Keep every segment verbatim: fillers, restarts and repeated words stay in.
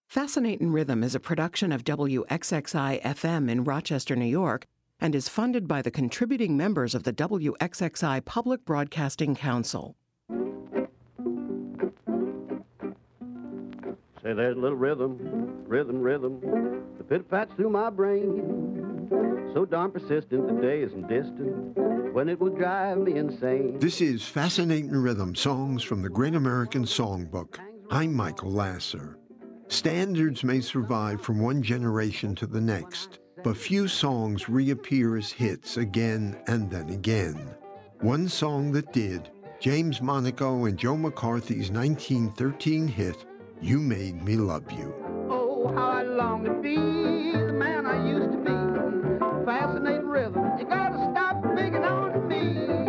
Fascinatin' Rhythm is a production of W X X I F M in Rochester, New York, and is funded by the contributing members of the W X X I Public Broadcasting Council. Say, there's a little rhythm, rhythm, rhythm, the pit-pats through my brain. So darn persistent, the day isn't distant, when it will drive me insane. This is Fascinatin' Rhythm, songs from the Great American Songbook. I'm Michael Lasser. Standards may survive from one generation to the next, but few songs reappear as hits again and then again. One song that did, James Monaco and Joe McCarthy's nineteen thirteen hit, You Made Me Love You. Oh, how I long to be the man I used to be. Fascinating rhythm, you gotta stop picking on me.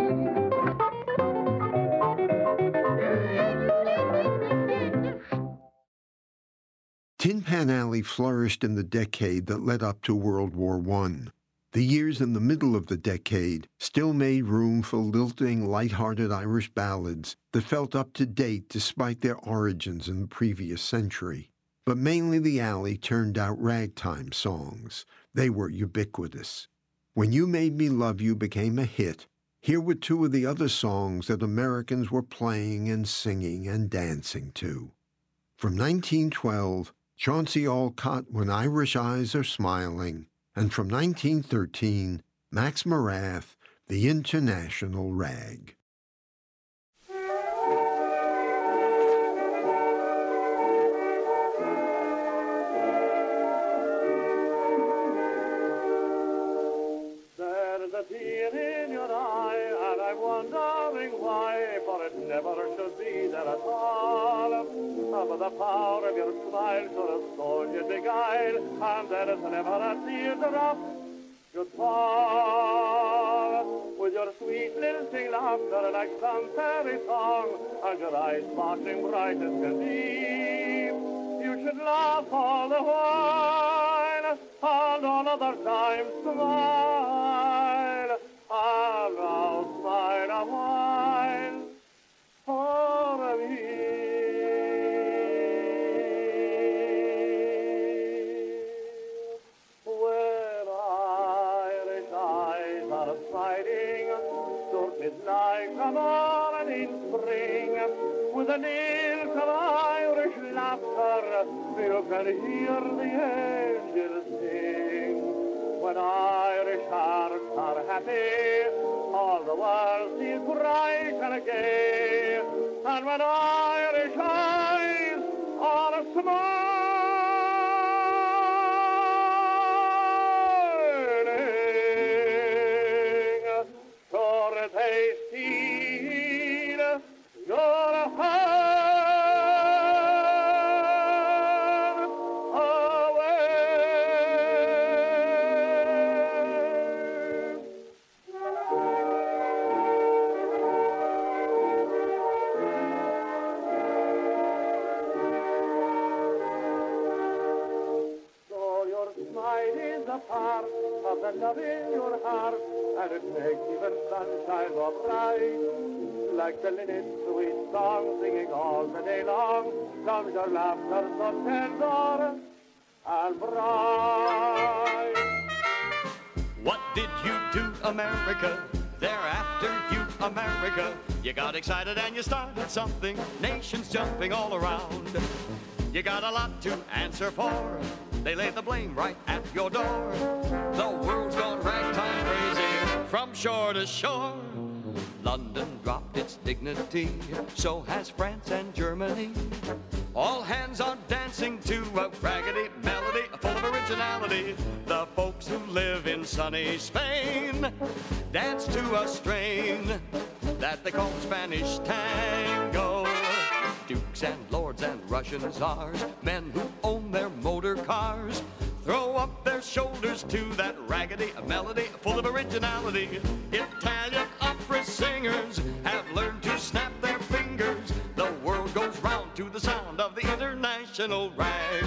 Tin Pan Alley flourished in the decade that led up to World War One. The years in the middle of the decade still made room for lilting, light-hearted Irish ballads that felt up to date despite their origins in the previous century. But mainly the alley turned out ragtime songs. They were ubiquitous. When You Made Me Love You became a hit, here were two of the other songs that Americans were playing and singing and dancing to. From nineteen twelve, Chauncey Olcott, When Irish Eyes Are Smiling, and from nineteen thirteen, Max Morath, The International Rag. There's a tear in your eye, and I'm wondering why, for it never should be there at all. But the power of your smile should have stolen you beguile, and there is never a teardrop should fall. With your sweet lilting laughter like some fairy song, and your eyes sparkling bright as can be, you should laugh all the while, and all other times smile, and now smile a while for me. It's like a morning spring, with an ilk of Irish laughter, you can hear the angels sing. When Irish hearts are happy, all the world seems bright and gay. And when Irish eyes are smiling, sure they steal your heart away. So your smile is a part of the love in your heart, and it makes even sunshine more bright. Like the linnet sweet song singing all the day long, comes your laughter so tender and bright. What did you do, America? Thereafter, you, America, you got excited and you started something, nations jumping all around. You got a lot to answer for, they lay the blame right at your door. The world's gone ragtime crazy, from shore to shore. London dropped its dignity, so has France and Germany. All hands on dancing to a raggedy melody full of originality. The folks who live in sunny Spain dance to a strain that they call Spanish tango. Dukes and lords and Russian czars, men who own their motor cars, throw up their shoulders to that raggedy melody full of originality. Italian opera singers have learned to snap their fingers. The world goes round to the sound of the international rag.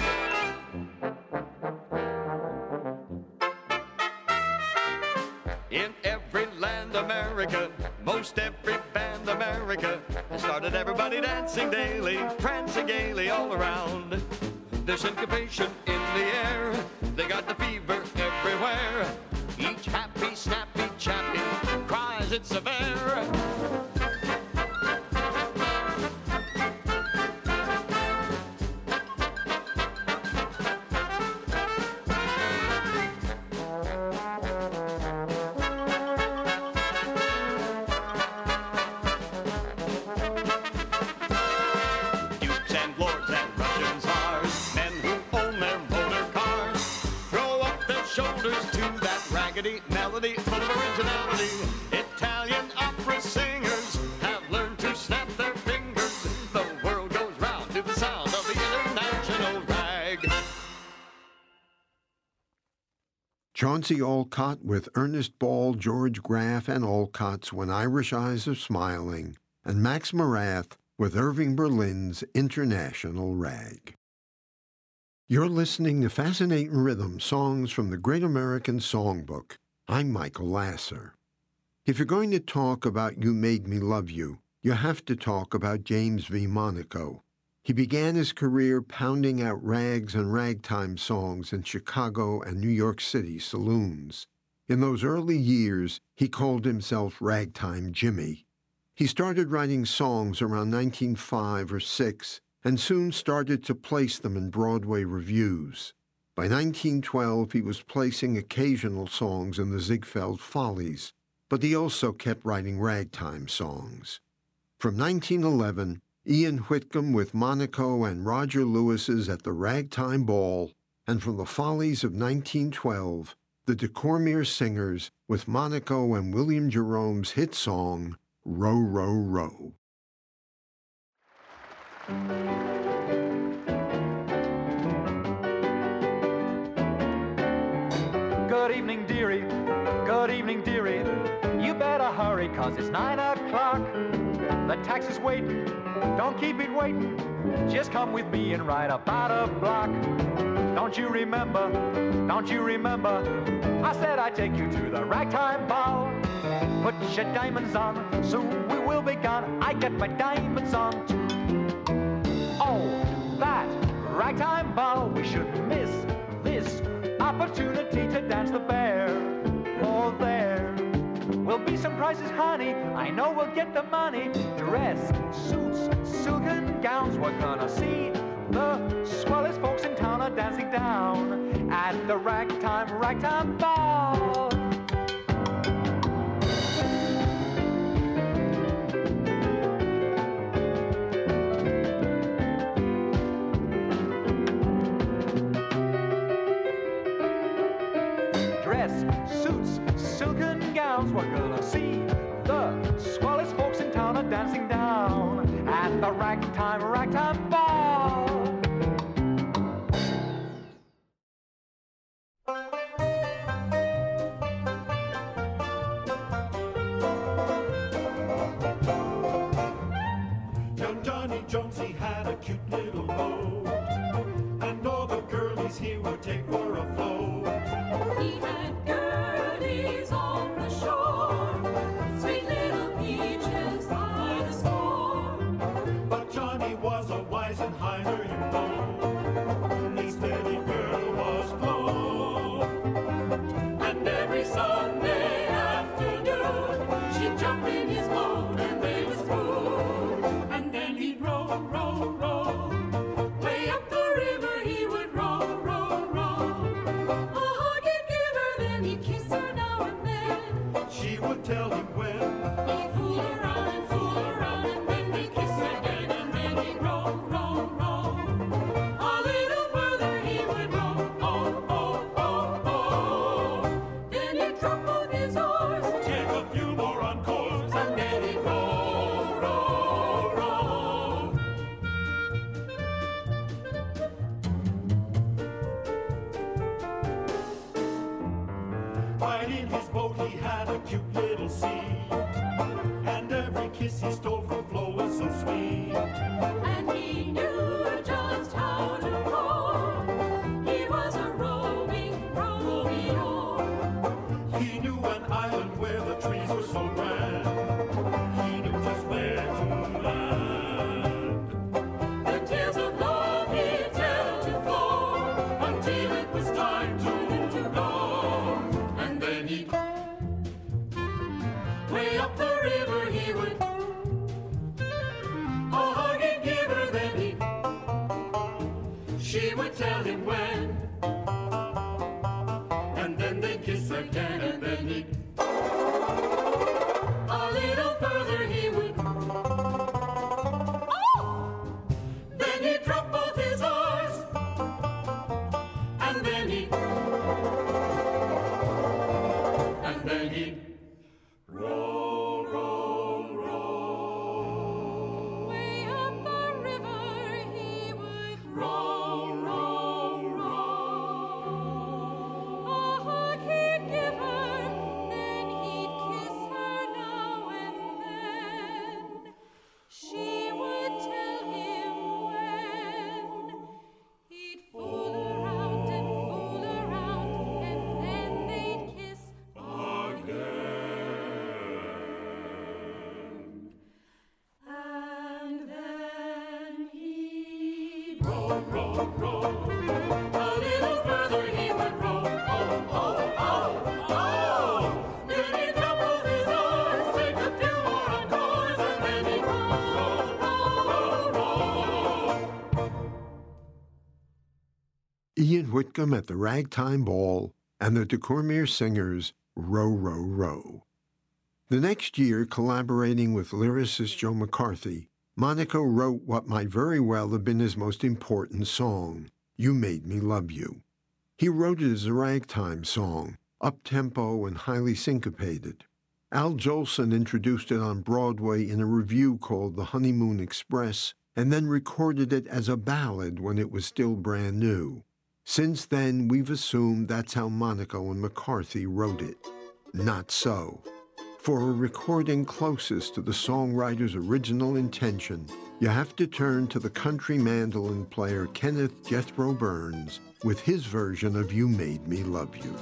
In every land, America, most every band, America, has started everybody dancing daily, prancing gaily all around. There's syncopation in the air. They got the fever everywhere. Each happy, snappy chappy cries it's a bear. Melody full of originality. Italian opera singers have learned to snap their fingers. The world goes round to the sound of the international rag. Chauncey Olcott with Ernest Ball, George Graff, and Olcott's When Irish Eyes Are Smiling, and Max Morath with Irving Berlin's International Rag. You're listening to Fascinating Rhythm, songs from the Great American Songbook. I'm Michael Lasser. If you're going to talk about You Made Me Love You, you have to talk about James V. Monaco. He began his career pounding out rags and ragtime songs in Chicago and New York City saloons. In those early years, he called himself Ragtime Jimmy. He started writing songs around nineteen oh five or six, and soon started to place them in Broadway revues. By nineteen twelve, he was placing occasional songs in the Ziegfeld Follies, but he also kept writing ragtime songs. From nineteen eleven, Ian Whitcomb with Monaco and Roger Lewis's At the Ragtime Ball, and from the Follies of nineteen twelve, the De Cormier Singers with Monaco and William Jerome's hit song, Row, Row, Row. Good evening, dearie. Good evening, dearie. You better hurry, 'cause it's nine o'clock. The taxi's waiting. Don't keep it waiting. Just come with me and ride about a block. Don't you remember? Don't you remember? I said I'd take you to the ragtime ball. Put your diamonds on. Soon we will be gone. I get my diamonds on too. Oh, that ragtime ball. We shouldn't miss this opportunity to dance the bear. Oh, there will be some prizes, honey. I know we'll get the money. Dress, suits, silken gowns. We're gonna see the swellest folks in town are dancing down at the ragtime, ragtime ball. Suits, silken gowns, we're gonna see the swellest folks in town are dancing down at the ragtime, ragtime ball. Young Johnny Jones, he had a cute little boat, and all the girlies he would take for a float. He had girlies on the shore, sweet little peaches by the score. But Johnny was a Weisenheimer, you know. His steady girl was Flo. And every Sunday afternoon, she'd jump in his boat and they would spoon. And then he'd row, row, row. Way up the river he would row, row, row. A hug he'd give her, then he'd kiss her now and then. She would tell him when. He'd fool around and fool around, and then he'd kiss again, and then he'd row, row, row. A little further he would row, oh, oh, oh, oh. Then he'd drop both his oars, Take a few more encores. and then he'd row, row, row. Right in his boat he had a cute little seat, and every kiss he stole from Flo was so sweet. And he knew just how to row. He was a roving Romeo. He knew an island where the trees were so grand. He knew just where to land. The tales of love he'd tell to Flo. She would tell him when. And then they'd kiss again, and then he'd a little further he would. Oh! Then he'd drop both his oars, and then he'd, and then he'd row, row, row. Way up the river he would row, row, row. A hug he'd give her, then he'd kiss her now and then. She would tell him when. He'd fool around and fool around, and then they'd kiss again. And then he'd row, row, row. A little further he would row. Oh, oh, oh, oh. Then he'd drop both his oars, take a few more encores, and then he'd row, row, row, row. Ian Whitcomb at the Ragtime Ball and the DeCormier Singers, Row, Row, Row. The next year, collaborating with lyricist Joe McCarthy, Monaco wrote what might very well have been his most important song, You Made Me Love You. He wrote it as a ragtime song, up-tempo and highly syncopated. Al Jolson introduced it on Broadway in a revue called The Honeymoon Express, and then recorded it as a ballad when it was still brand new. Since then, we've assumed that's how Monaco and McCarthy wrote it. Not so. For a recording closest to the songwriter's original intention, you have to turn to the country mandolin player Kenneth Jethro Burns with his version of You Made Me Love You.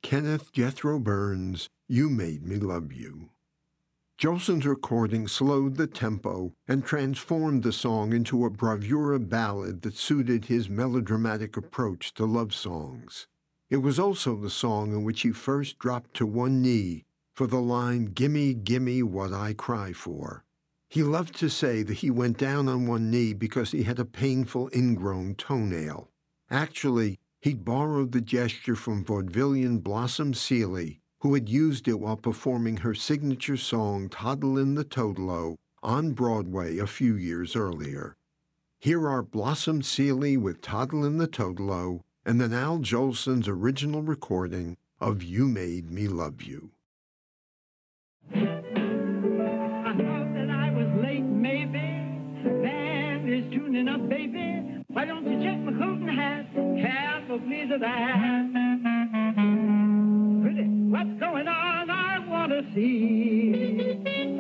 Kenneth Jethro Burns' You Made Me Love You. Jolson's recording slowed the tempo and transformed the song into a bravura ballad that suited his melodramatic approach to love songs. It was also the song in which he first dropped to one knee for the line, "Gimme, gimme what I cry for." He loved to say that he went down on one knee because he had a painful ingrown toenail. Actually, he'd borrowed the gesture from vaudevillian Blossom Seeley, who had used it while performing her signature song Toddlin' the Totalo on Broadway a few years earlier. Here are Blossom Seeley with Toddlin' the Totalo, and then Al Jolson's original recording of You Made Me Love You. I thought that I was late, maybe. Band is tuning up, baby. Why don't you check my coat and hat? Careful, please, of that. Pretty, what's going on? I want to see.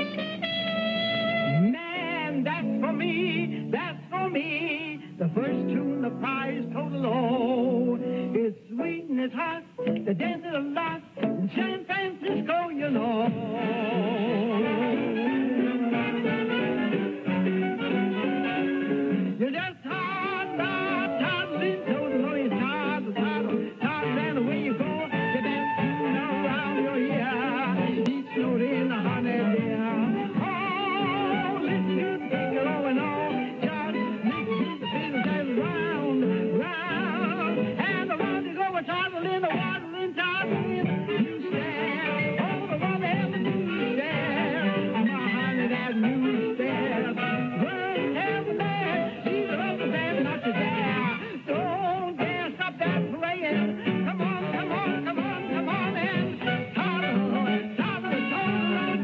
Man, that's for me. That's for me. The first tune, the prize total low. It's sweet and it's hot. The dance is a lot. In San Francisco, you know. You just toddle, toddling, toddle, you toddle, toddle, toddle, and away you go. You dance tune around your ear. Each note in a hundred ear. Oh, listen to the finger going on. Just listen to the finger going round, round, and around you go. Toddling, waddling, toddling. You stand over on the other new stairs. A hundred and new stairs. Well, tell the man. Not to dare. Don't dare stop that playing. Come on, come on, come on, come on, and toddle, toddle, toddle.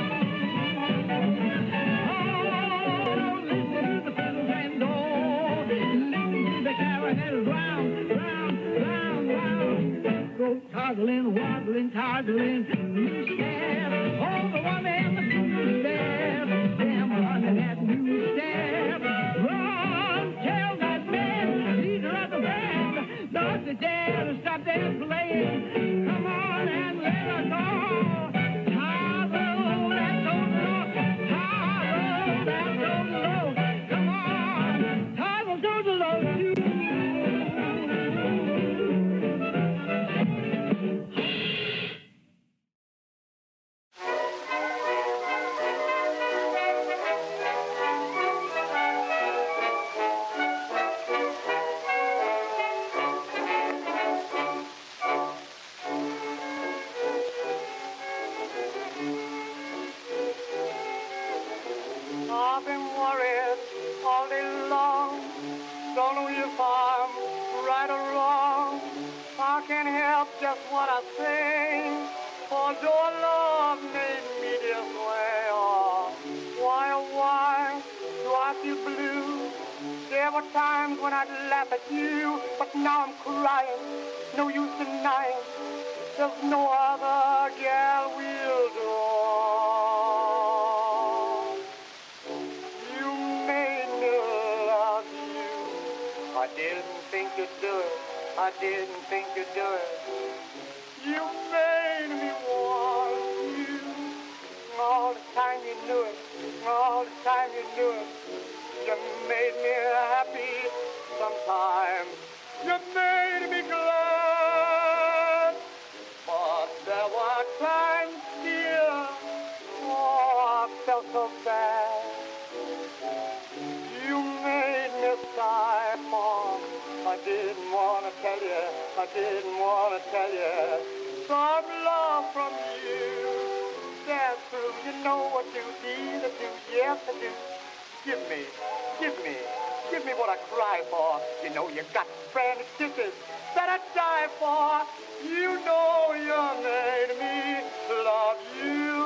Oh, listen to the fiddle and oh, listen to the clarinet round, round, round, round. Go toddling, waddling, toddling. You stand on the one and the two stairs. Damn running that new stairs. Run, tell that man, leader of the band, not to dare to stop their playing. Come on and let her go. Toddle, that's on the low. Toddle, that's on the low. Come on, toddle to the low too. I've been worried all day long. Don't know if I'm right or wrong. I can't help just what I think. For your love made me this way. Oh, why, oh, why do I feel blue? There were times when I'd laugh at you, but now I'm crying. No use denying. There's no other girl will do. I didn't think you'd do it. I didn't think you'd do it. You made me want you. All the time you knew it. All the time you knew it. You made me happy sometimes. You made me glad. But there were times, dear, oh, I felt so bad. You made me sigh, Mom. I didn't want to tell you, I didn't want to tell you. Some love from you, that's true. You know what you need to do, yes I do. Give me, give me, give me what I cry for. You know you got friendly kisses that I die for. You know you made me love you.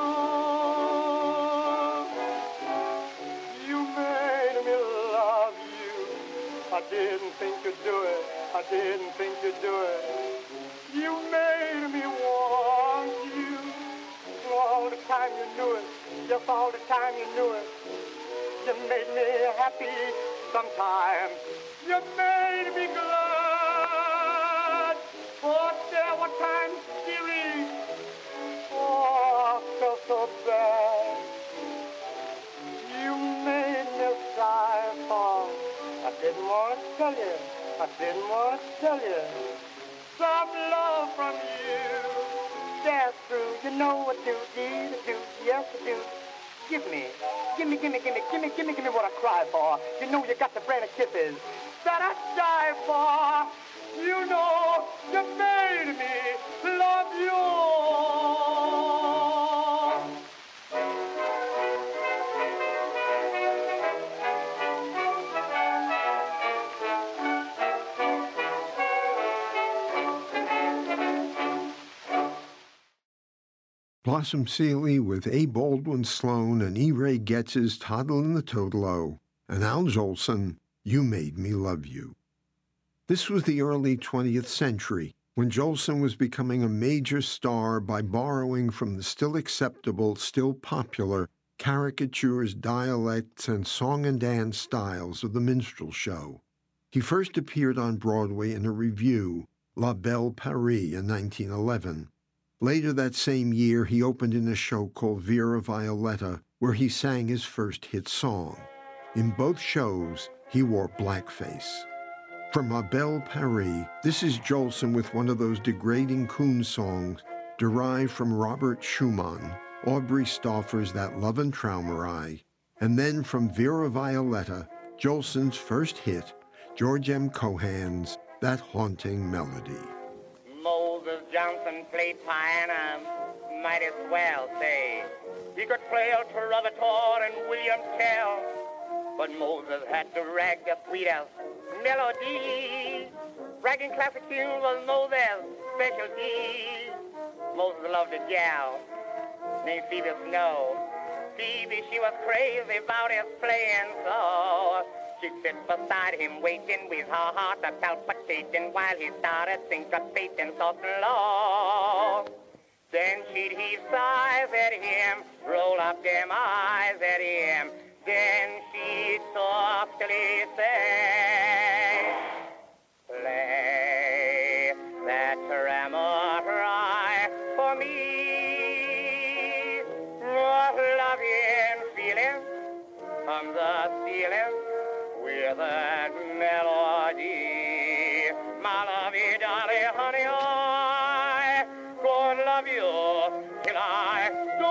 You made me love you. I didn't think you'd do it. I didn't think you'd do it. You made me want you. All the time you knew it. Just all the time you knew it. You made me happy sometimes. You made me glad. But there were times want to tell you some love from you. That's true. You know what to do, do, yes, I do. Give me, give me, give me, give me, give me, give me, give me what I cry for. You know you got the brand of kisses that I die for. You know you made me love you. Blossom Seeley with A. Baldwin Sloan and E. Ray Getz's Toddle and the Totalo, and Al Jolson, You Made Me Love You. This was the early twentieth century, when Jolson was becoming a major star by borrowing from the still acceptable, still popular caricatures, dialects, and song and dance styles of the minstrel show. He first appeared on Broadway in a revue, La Belle Paris, in nineteen eleven. Later that same year, he opened in a show called Vera Violetta, where he sang his first hit song. In both shows, he wore blackface. From La Belle Paris, this is Jolson with one of those degrading coon songs derived from Robert Schumann, Aubrey Stauffer's That Love and Traumerei, and then from Vera Violetta, Jolson's first hit, George M. Cohan's That Haunting Melody. Moses Johnson played piano, might as well say. He could play El Trovatore and William Tell, but Moses had to rag the sweetest melody. Ragging classic tunes was Moses' specialty. Moses loved a gal named Phoebe Snow. Phoebe, she was crazy about his playing, so she'd sit beside him waiting with her heart a palpitating while he started syncopating so slow. Then she'd heave sighs at him, roll up them eyes at him. Then she'd softly say, play that Traumerei for me. Oh, loving feeling from the ceiling with that melody. My lovey, dolly, honey, I could love you till I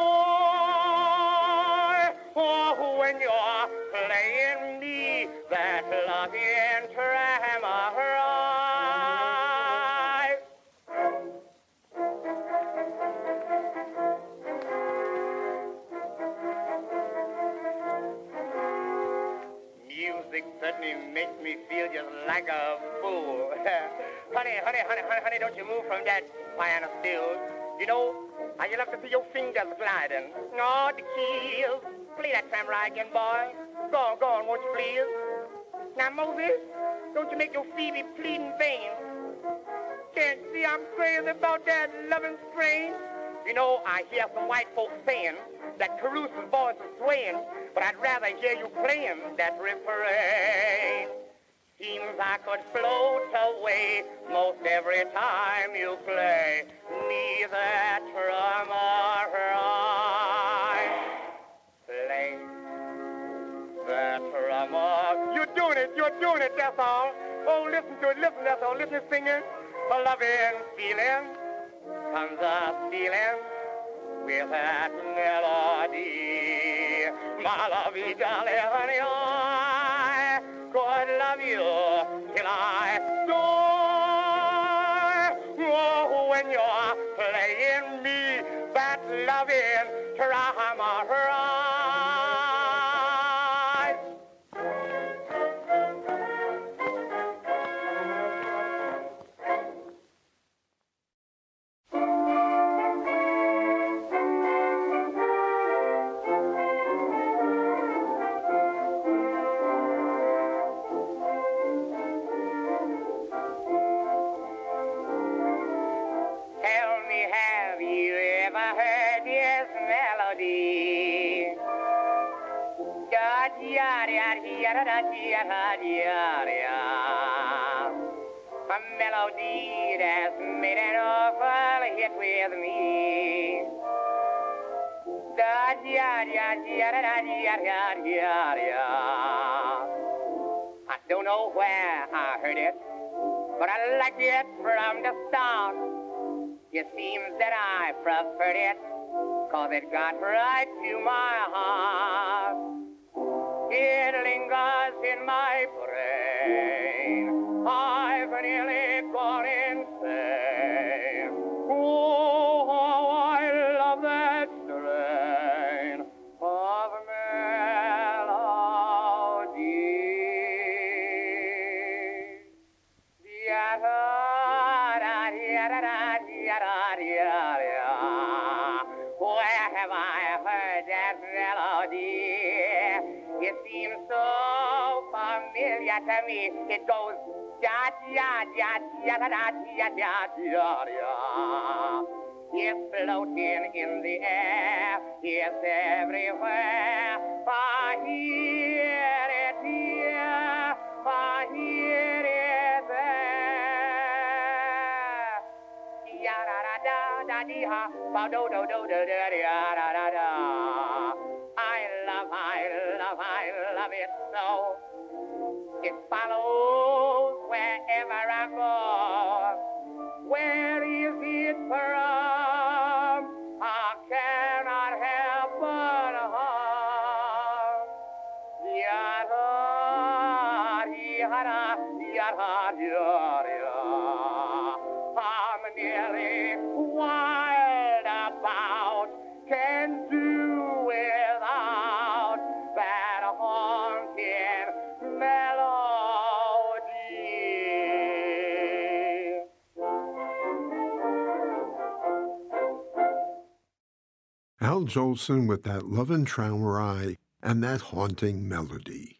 die. Oh, when you're playing me that loving Traumerei. Music certainly makes me feel just like a fool. honey, honey, honey, honey, honey, don't you move from that piano stool. You know, I just love to see your fingers gliding. Oh, the keys. Play that Traumerei again, boy. Go on, go on, won't you please? Now, Moses, don't you make your Phoebe plead in vain. Can't you see I'm crazy about that loving strain? You know, I hear some white folks saying that Caruso's voice is swaying, but I'd rather hear you playing that refrain. Seems I could float away most every time you play me that Traumerei. Play that Traumerei. You're doing it, you're doing it, that's all. Oh, listen to it, listen, that's all. Listen to singing. A loving feeling comes a feeling with that melody. My lovey, dolly, honey, I could love you till I die. Oh, when you're playing me that loving Traumerei. A melody that's made an awful hit with me. Da da da da da da da da. I don't know where I heard it, but I liked it from the start. It seems that I preferred it, cause it got right to my heart. It lingers in my brain. I've nearly gone insane. Oh, how I love that strain of melody. Where have I heard that melody? It seems so familiar to me. It goes da da da da da da da da da da. It's floating in the air. It's everywhere. I hear it here. I hear it there. Ya da da da da dee ha. Ba do do do do da da da da da. I love, I love, I love it so. It follows wherever I go. Where is it from? I cannot help but hum. Yada, yada, yada, yada. I'm nearly wild about, can do without that haunting melody. Al Jolson with that love and Trower eye and that haunting melody.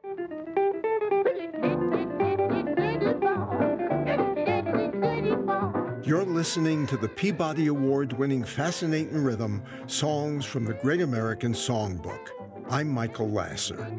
You're listening to the Peabody Award-winning Fascinating Rhythm, Songs from the Great American Songbook. I'm Michael Lasser.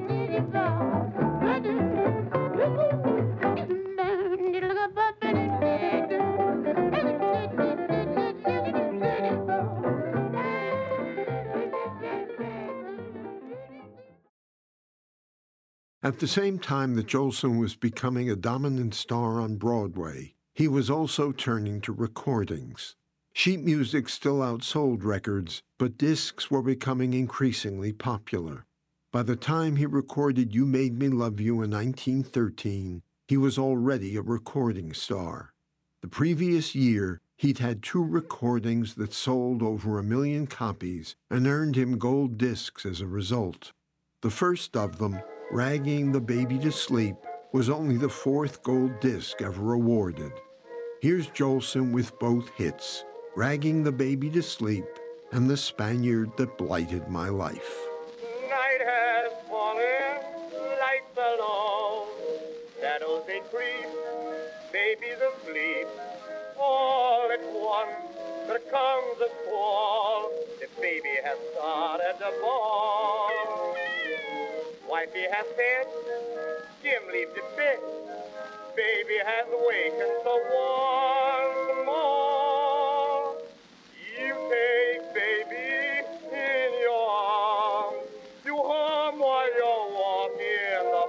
At the same time that Jolson was becoming a dominant star on Broadway, he was also turning to recordings. Sheet music still outsold records, but discs were becoming increasingly popular. By the time he recorded You Made Me Love You in nineteen thirteen, he was already a recording star. The previous year, he'd had two recordings that sold over a million copies and earned him gold discs as a result. The first of them, Ragging the Baby to Sleep, was only the fourth gold disc ever awarded. Here's Jolson with both hits, Ragging the Baby to Sleep and The Spaniard That Blighted My Life. Night has fallen, lights are low, shadows they creep, baby's asleep. All at once there comes a squall, the baby has started to bawl. Wifey has said, Jim, leave the bed. Baby has awakened, so once more, you take baby in your arms, you hum while you're walking the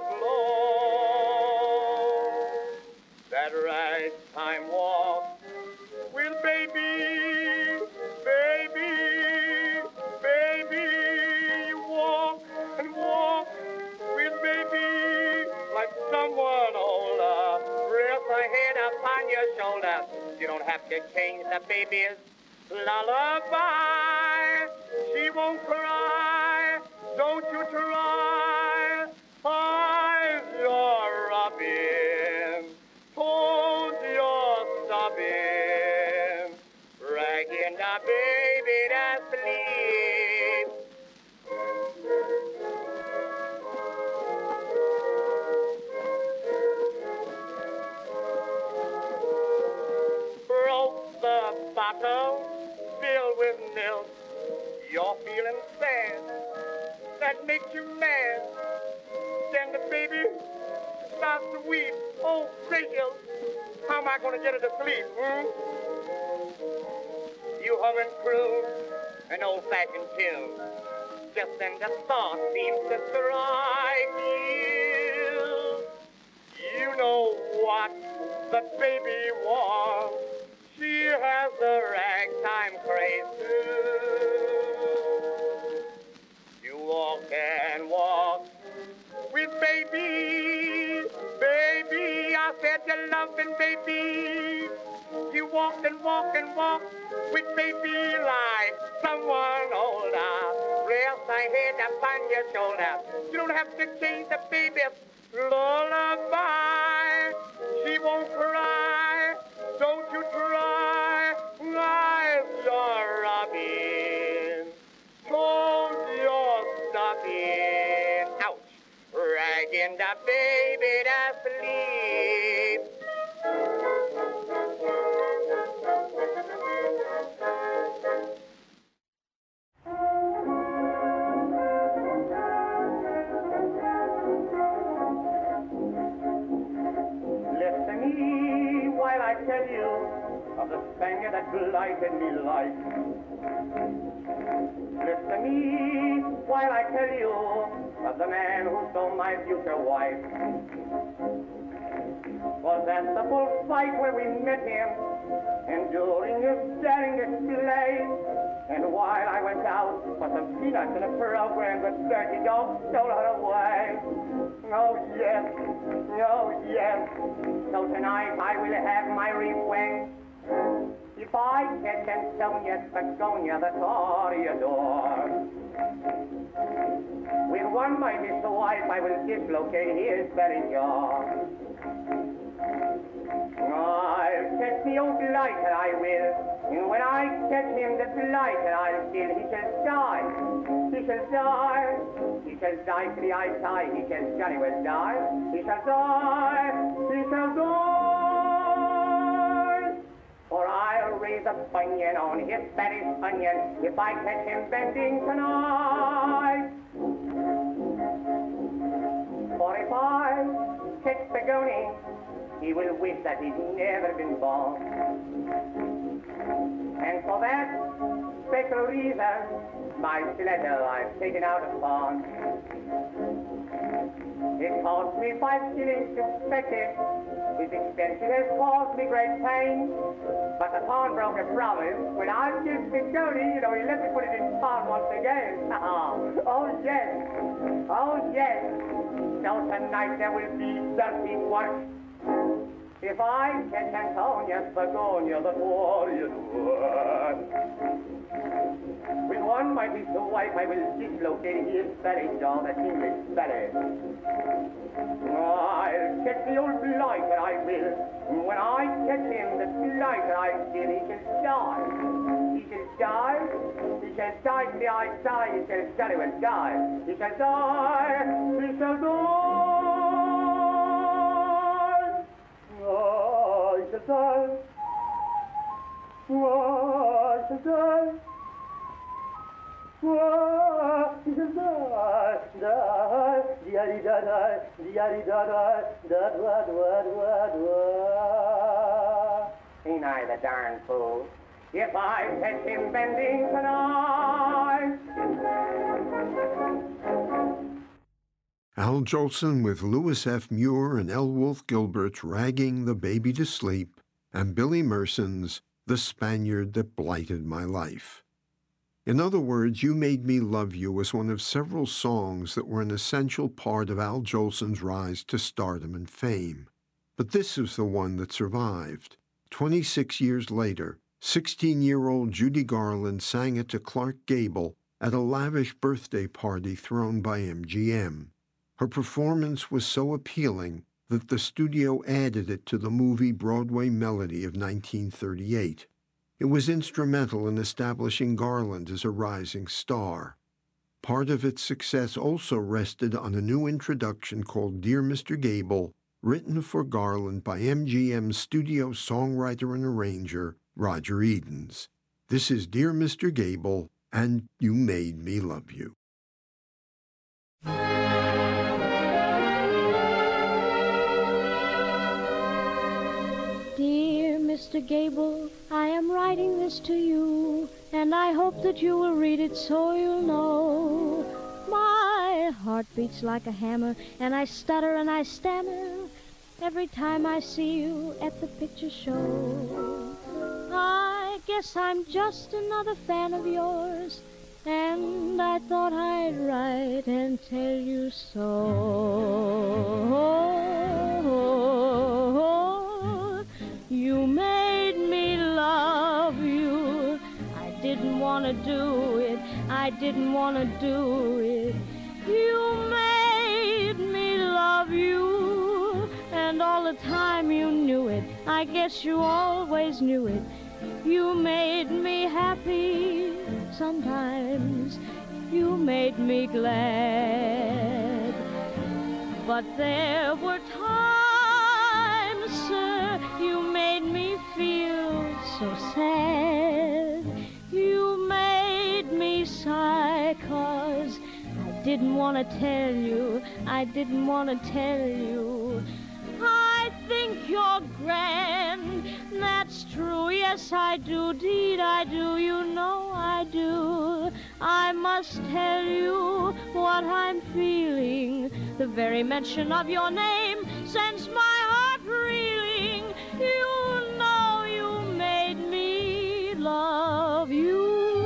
floor. That ragtime walk with baby, baby, baby, you walk and walk with baby like someone older. Rest her head upon your shoulder. You don't have to change the baby's lullaby. She won't cry. Don't you try. Eyes you're rubbing. Toes you're stubbing. Ragging the baby to sleep. Bottle filled with milk. You're feeling sad. That makes you mad. Then the baby starts to weep. Oh, gracious, how am I going to get her to sleep, hmm? You hum and croon an old-fashioned tune. Just then the thought seems to strike you. You know what? the baby warm. She has the ragtime craze too. You walk and walk with baby, baby. I said you're loving baby. You walk and walk and walk with baby like someone older. Rest my head upon your shoulder. You don't have to change the baby's lullaby. She won't cry. Don't you try. Eyes you're rubbing. Toes you're stuffing. Ouch. Ragging the baby to sleep. While I tell you of the Spaniard that blighted me life. Listen to me while I tell you of the man who stole my future wife. Was at the bullfight where we met him, enduring his daring display. And while I went out for some peanuts in a program, the dirty dog stole her away. Oh yes, oh yes. So tonight I will have my revenge. If I catch Antonia Spagonia, the Toreador, with one mighty swipe I will dislocate his very jaw. I'll catch the old blighter, I will, and when I catch him, the blighter I'll kill. He shall die, he shall die, he shall die to the eye tie, he shall jolly well die, he shall die, he shall die. For I'll raise a bunion on his Spanish onion if I catch him bending tonight. For if I catch Spagoni, he will wish that he'd never been born. And for that special reason, my stiletto I've taken out of pawn. It cost me five shillings to fetch it. His expense has caused me great pain. But the pawnbroker promised, when I give Spagoni, you know, he let me put it in pawn once again. Oh, yes. Oh, yes. So tonight there will be dirty work. If I catch Antonia Spagonia, the warrior one, with one mighty swipe I will dislocate his belly jaw, that English belly. I'll catch the old blighter, I will. When I catch him, the blighter I kill, he shall die. He shall die. He shall die to the eye die. He shall jolly well die. He shall die. He shall die. Oh, he shall die. Oh, he shall die. Oh, he shall die. Die. Di-da-di-da-da. Di-da-di-da-da. Da-da-da-da-da-da. Ain't I the darn fool? If I catch him bending tonight. Al Jolson with Louis F. Muir and L. Wolfe Gilbert's Ragging the Baby to Sleep, and Billy Merson's The Spaniard That Blighted My Life. In other words, You Made Me Love You was one of several songs that were an essential part of Al Jolson's rise to stardom and fame. But this was the one that survived. Twenty-six years later, sixteen-year-old Judy Garland sang it to Clark Gable at a lavish birthday party thrown by M G M. Her performance was so appealing that the studio added it to the movie Broadway Melody of nineteen thirty-eight. It was instrumental in establishing Garland as a rising star. Part of its success also rested on a new introduction called Dear Mister Gable, written for Garland by M G M's studio songwriter and arranger, Roger Edens. This is Dear Mister Gable and You Made Me Love You. Dear Mister Gable, I am writing this to you, and I hope that you will read it so you'll know. My heart beats like a hammer, and I stutter and I stammer. every time I see you at the picture show. I guess I'm just another fan of yours, and I thought I'd write and tell you so. You made me love you. I didn't want to do it. I didn't want to do it. You made me love you, and all the time you knew it. I guess you always knew it. You made me happy sometimes. You made me glad. But there were times, sir, you made me feel so sad. You made me sigh 'cause I didn't want to tell you. I didn't want to tell you. I think you're grand, that's true, yes I do, deed I do, you know I do. I must tell you what I'm feeling. The very mention of your name sends my heart reeling. You know you made me love you.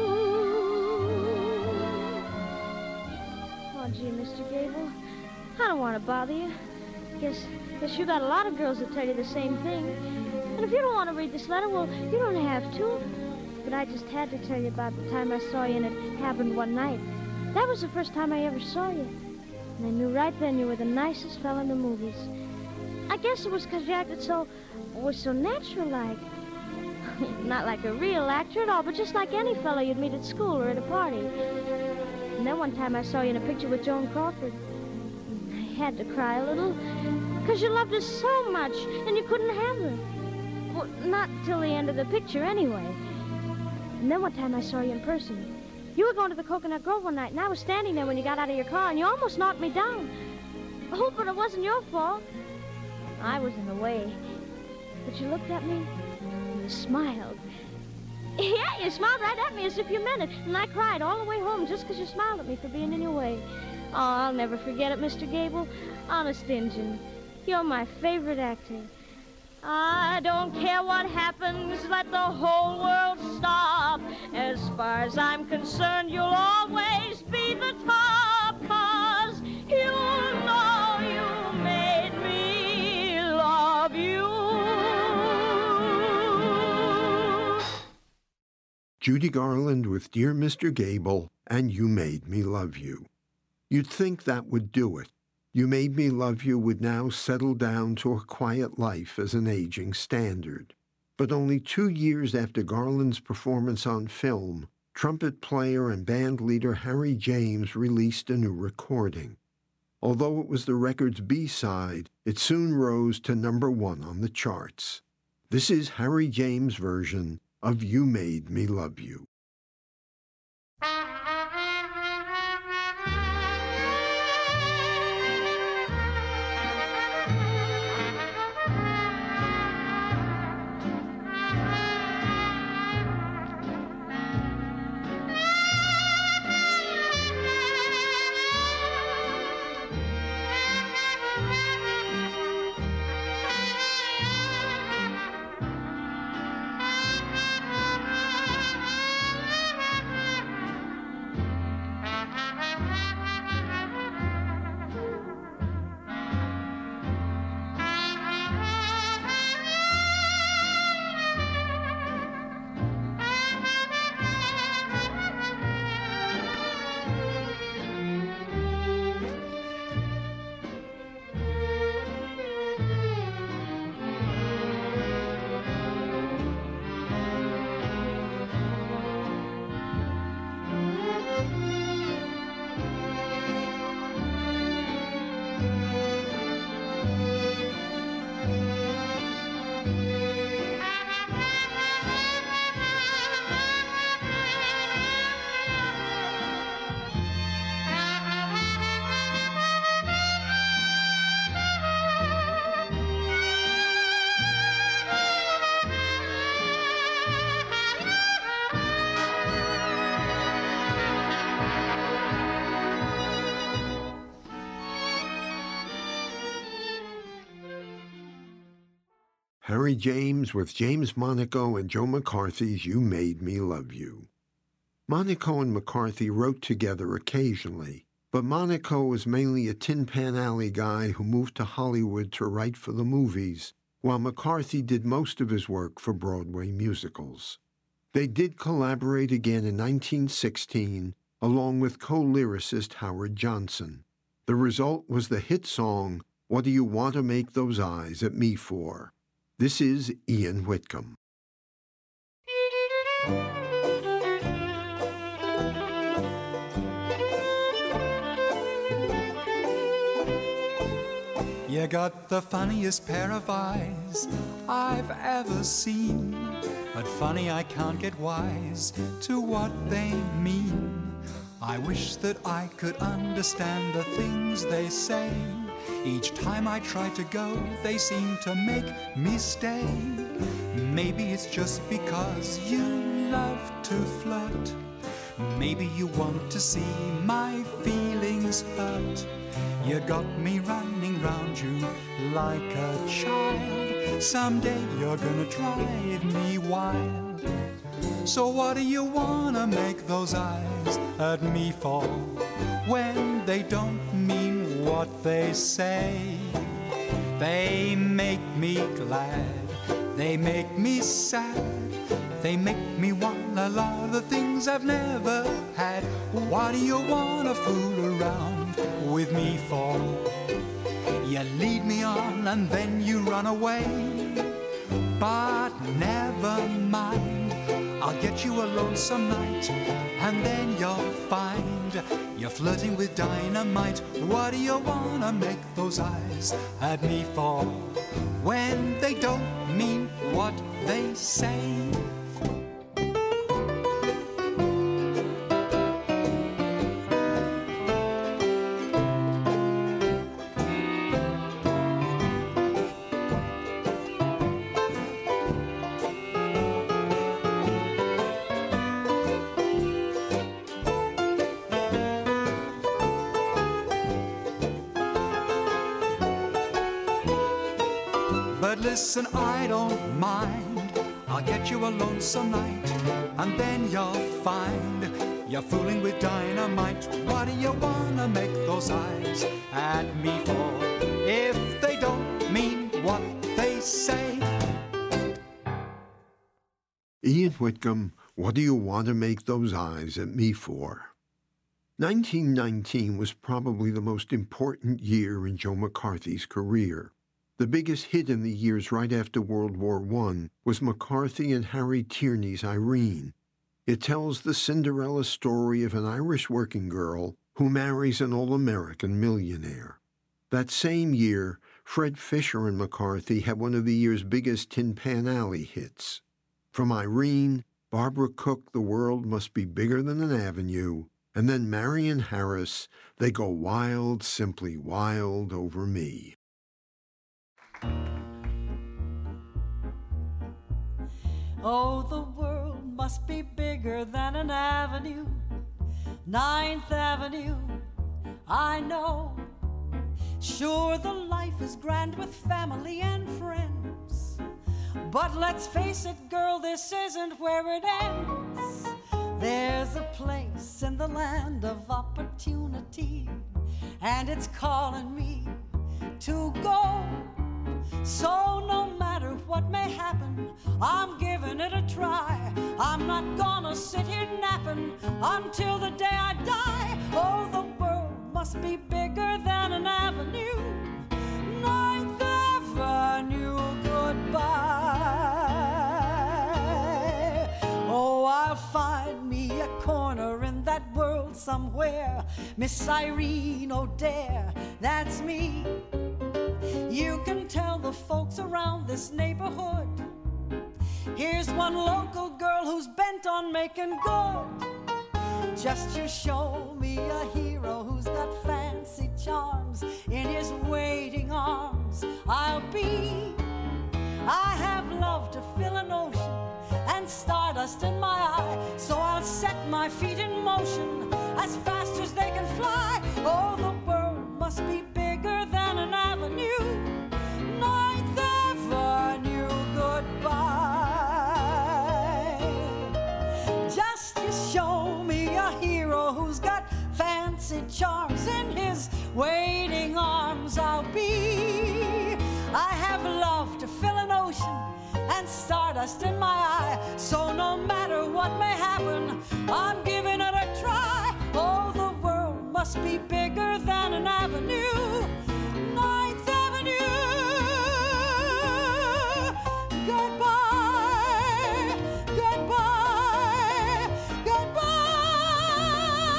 Oh, gee, Mister Gable, I don't want to bother you. Guess, guess you got a lot of girls that tell you the same thing. And if you don't want to read this letter, well, you don't have to. But I just had to tell you about the time I saw you, and it happened one night. That was the first time I ever saw you. And I knew right then you were the nicest fella in the movies. I guess it was 'cause you acted so, was so natural-like. Not like a real actor at all, but just like any fella you'd meet at school or at a party. And then one time I saw you in a picture with Joan Crawford. Had to cry a little, 'cause you loved her so much, and you couldn't have her. Well, not till the end of the picture, anyway. And then one time I saw you in person. You were going to the Coconut Grove one night, and I was standing there when you got out of your car, and you almost knocked me down. Oh, but it wasn't your fault. I was in the way. But you looked at me, and you smiled. Yeah, you smiled right at me as if you meant it, and I cried all the way home just 'cause you smiled at me for being in your way. Oh, I'll never forget it, Mister Gable. Honest Injun, you're my favorite actor. I don't care what happens, let the whole world stop. As far as I'm concerned, you'll always be the top, 'cause you know you made me love you. Judy Garland with Dear Mister Gable and You Made Me Love You. You'd think that would do it. You Made Me Love You would now settle down to a quiet life as an aging standard. But only two years after Garland's performance on film, trumpet player and band leader Harry James released a new recording. Although it was the record's B-side, it soon rose to number one on the charts. This is Harry James' version of You Made Me Love You. Harry James with James Monaco and Joe McCarthy's You Made Me Love You. Monaco and McCarthy wrote together occasionally, but Monaco was mainly a Tin Pan Alley guy who moved to Hollywood to write for the movies, while McCarthy did most of his work for Broadway musicals. They did collaborate again in nineteen sixteen, along with co-lyricist Howard Johnson. The result was the hit song, What Do You Want to Make Those Eyes at Me For? This is Ian Whitcomb. You got the funniest pair of eyes I've ever seen, but funny I can't get wise to what they mean. I wish that I could understand the things they say. Each time I try to go, they seem to make me stay. Maybe it's just because you love to flirt. Maybe you want to see my feelings hurt. You got me running round you like a child. Someday you're gonna drive me wild. So what do you wanna make those eyes at me for, when they don't mean what they say? They make me glad, they make me sad, they make me want a lot of the things I've never had. Why do you wanna fool around with me for? You lead me on and then you run away. But never mind, I'll get you a lonesome night, and then you'll find you're flirting with dynamite. What do you wanna make those eyes at me for, when they don't mean what they say? Listen, I don't mind, I'll get you a lonesome night, and then you'll find you're fooling with dynamite. What do you wanna make those eyes at me for, if they don't mean what they say? Ian Whitcomb, what do you want to make those eyes at me for? nineteen nineteen was probably the most important year in Joe McCarthy's career. The biggest hit in the years right after World War One was McCarthy and Harry Tierney's Irene. It tells the Cinderella story of an Irish working girl who marries an all-American millionaire. That same year, Fred Fisher and McCarthy had one of the year's biggest Tin Pan Alley hits. From Irene, Barbara Cook, The World Must Be Bigger Than an Avenue, and then Marion Harris, They Go Wild, Simply Wild Over Me. Oh, the world must be bigger than an avenue, Ninth Avenue, I know. Sure, the life is grand with family and friends, but let's face it, girl, this isn't where it ends. There's a place in the land of opportunity, and it's calling me to go. So no matter what may happen, I'm giving it a try. I'm not gonna sit here napping until the day I die. Oh, the world must be bigger than an avenue, Ninth Avenue, goodbye. Oh, I'll find me a corner in that world somewhere. Miss Irene O'Dare, that's me. You can tell the folks around this neighborhood, here's one local girl who's bent on making good. Just you show me a hero who's got fancy charms in his waiting arms. I'll be. I have love to fill an ocean and stardust in my eye, so I'll set my feet in motion as fast as they can fly. Oh, the world must be bigger than an avenue, Ninth Avenue, exquisite charms. In his waiting arms I'll be. I have love to fill an ocean and stardust in my eye. So no matter what may happen, I'm giving it a try. Oh, the world must be bigger than an avenue. Ninth Avenue. Goodbye, goodbye, goodbye.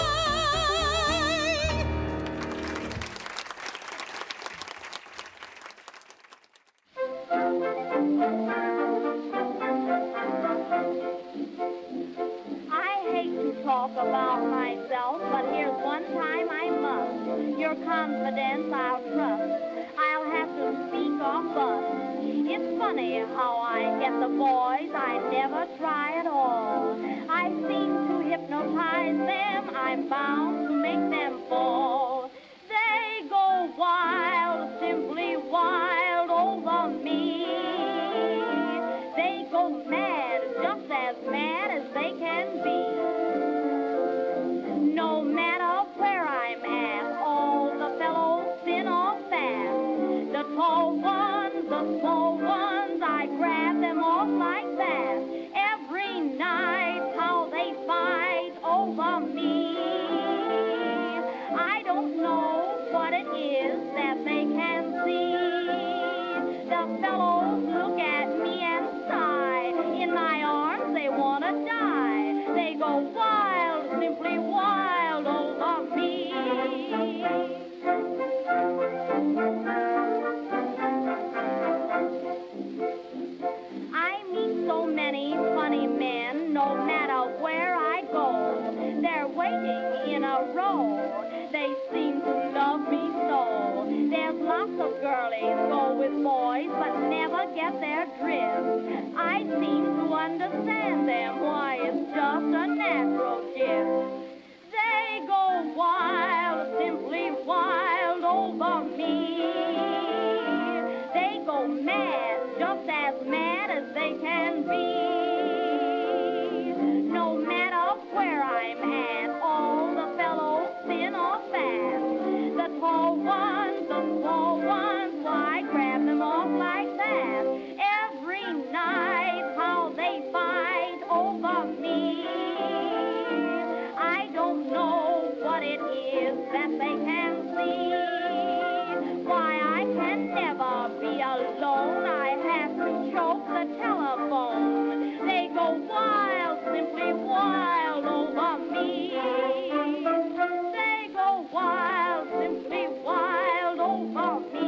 I hate to talk about myself, but here's one time I must. Your confidence I'll trust. I'll have to speak or bust. It's funny how I get the boys I never try at all. I seem to hypnotize them. I'm bound to make them fall. They go wild, simply wild over me. They go mad, just as mad as they can be. No matter where I'm at, all the fellows thin or fast. The tall ones, the small ones, I grab them off like that. Every night, how they fight over me. I don't know what it is that they can see. The fellows look at me and sigh. In my arms, they want to die. They go wild, simply wild over me. I meet so many funny men, no matter where I go. They're waiting in a row. They seem to love me so. There's lots of girlies go with boys, but never get their drift. I seem to understand them, why it's just a natural gift. They go wild, simply wild over me. They go mad, just as mad as they can be. No matter where I'm at, all the fellows thin or fast. The tall ones, the small ones, why grab them off like that? Every night, how they fight over me. I don't know what it is that they can see. Why I can never be alone. I have to choke the telephone. They go wild, simply wild over me. They go wild, simply wild over me.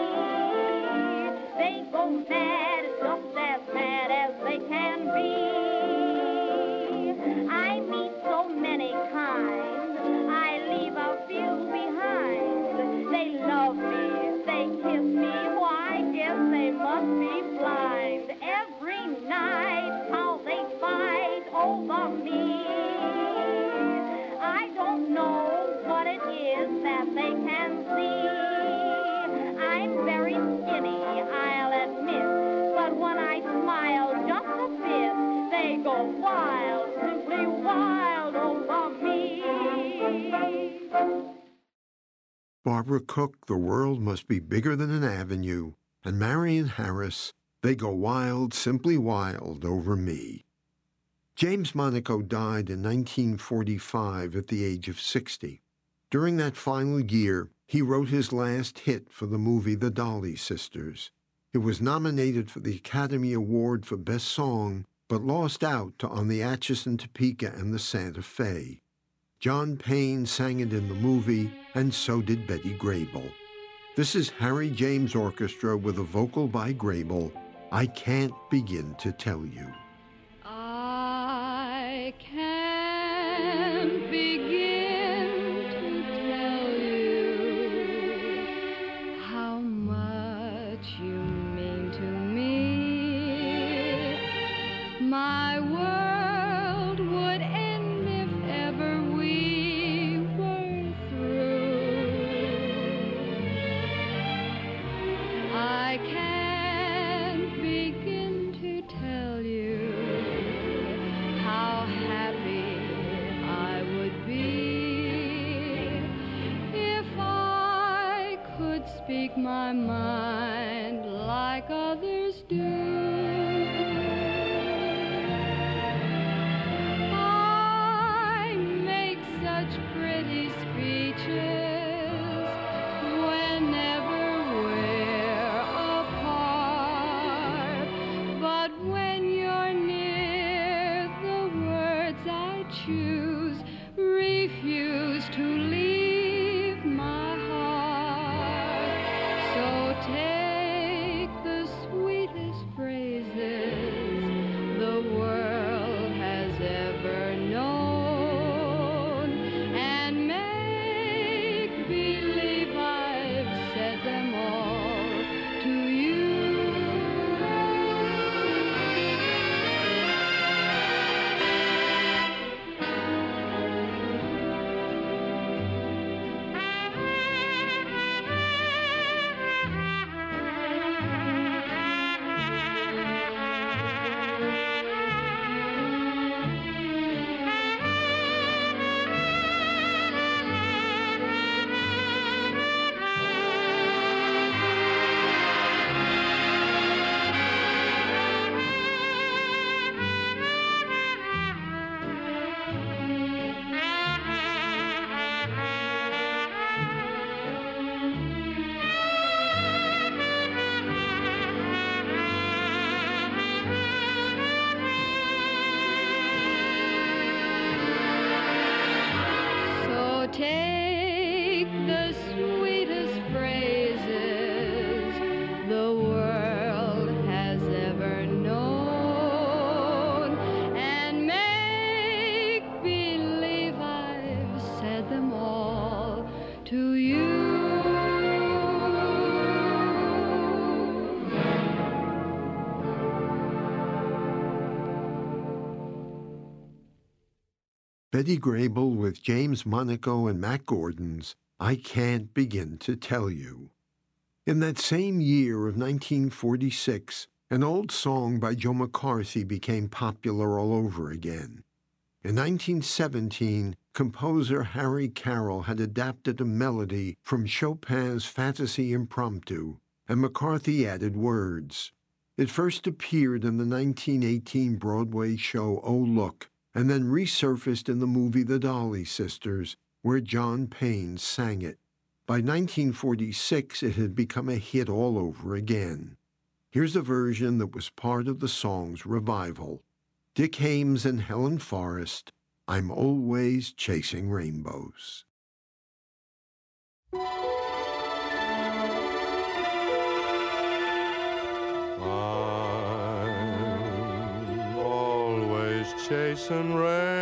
They go mad, just as mad as they can be. I meet so many kinds, I leave a few behind. They love me, they kiss me, why, I guess they must be blind. Every night, how they fight over me. I don't know what it is that they can see. I'm very skinny, I'll admit, but when I smile just a bit, they go wild, simply wild over me. Barbara Cook, The World Must Be Bigger Than an Avenue, and Marion Harris, They Go Wild, Simply Wild Over Me. James Monaco died in nineteen forty-five at the age of sixty. During that final year, he wrote his last hit for the movie The Dolly Sisters. It was nominated for the Academy Award for Best Song, but lost out to On the Atchison, Topeka, and the Santa Fe. John Payne sang it in the movie, and so did Betty Grable. This is Harry James Orchestra with a vocal by Grable, I Can't Begin to Tell You. I can't begin to tell you how much you mean to me. My world would end if ever we were through. I can't begin to tell you make my mind like others do. I make such pretty speeches whenever we're apart, but when you're near, the words I choose refuse to leave my heart. So take the sweetest phrases the world has ever known and make believe I've said them all to you. So take the sweetest phrases the world has ever known and make believe I've said them all to you. Betty Grable with James Monaco and Matt Gordon's I Can't Begin to Tell You. In that same year of nineteen forty-six, an old song by Joe McCarthy became popular all over again. In nineteen seventeen, composer Harry Carroll had adapted a melody from Chopin's Fantasy Impromptu, and McCarthy added words. It first appeared in the nineteen eighteen Broadway show Oh Look, and then resurfaced in the movie The Dolly Sisters, where John Payne sang it. By nineteen forty-six, it had become a hit all over again. Here's a version that was part of the song's revival. Dick Haymes and Helen Forrest, I'm Always Chasing Rainbows. I'm always chasing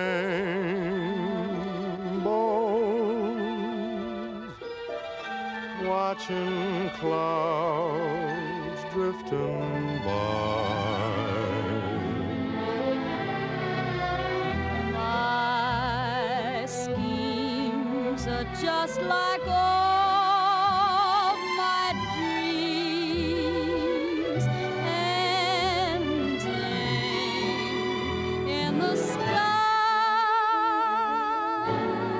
rainbows, watching clouds drifting by. My schemes are just like all my dreams, ending in the sky.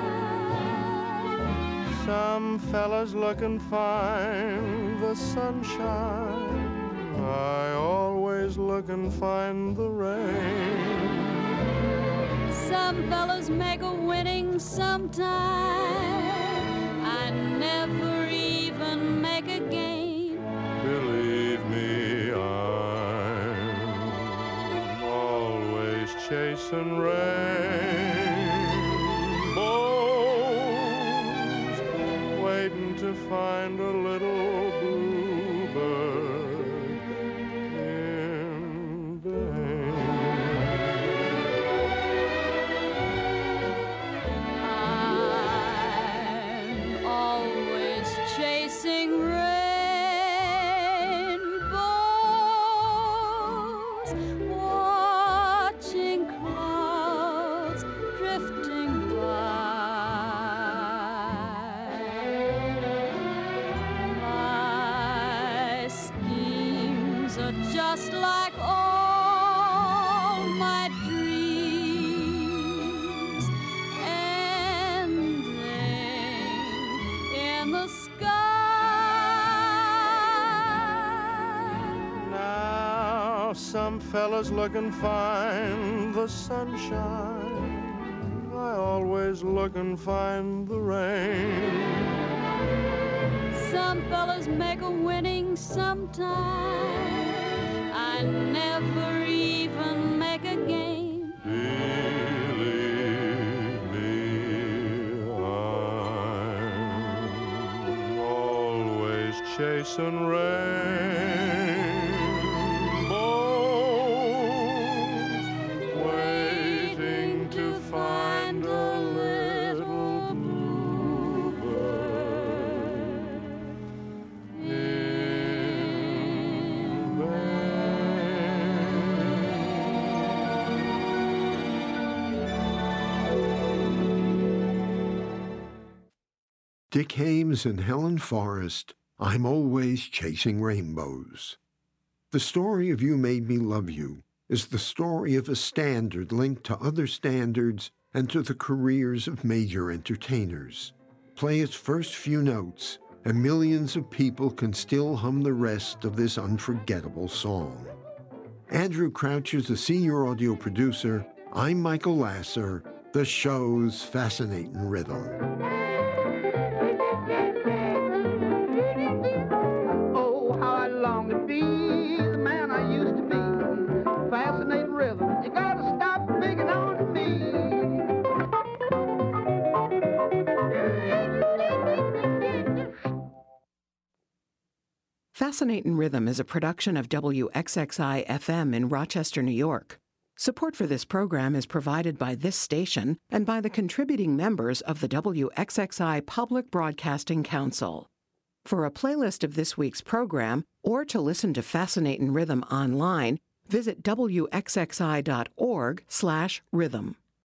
Some fellas looking fine, the sunshine. I always look and find the rain. Some fellas make a winning sometime. I never even make a game. Believe me, I'm always chasing rainbows, waiting to find a little bluebird in vain. I'm always chasing rainbows, watching clouds drifting by. My some fellas looking fine the sunshine. I always look and find the rain. Some fellas make a winning sometime. I never even make a game. Believe me, I'm always chasing rainbows, waiting to find a little bluebird in Dick Haymes and Helen Forrest, I'm Always Chasing Rainbows. The story of You Made Me Love You is the story of a standard linked to other standards and to the careers of major entertainers. Play its first few notes, and millions of people can still hum the rest of this unforgettable song. Andrew Crouch is the senior audio producer. I'm Michael Lasser, the show's fascinating rhythm. Oh, how I long to be the man I used to be. Fascinating rhythm, you gotta stop picking on me. Fascinating Rhythm is a production of W X X I F M in Rochester, New York. Support for this program is provided by this station and by the contributing members of the W X X I Public Broadcasting Council. For a playlist of this week's program, or to listen to Fascinating Rhythm online, visit W X X I dot org slash rhythm.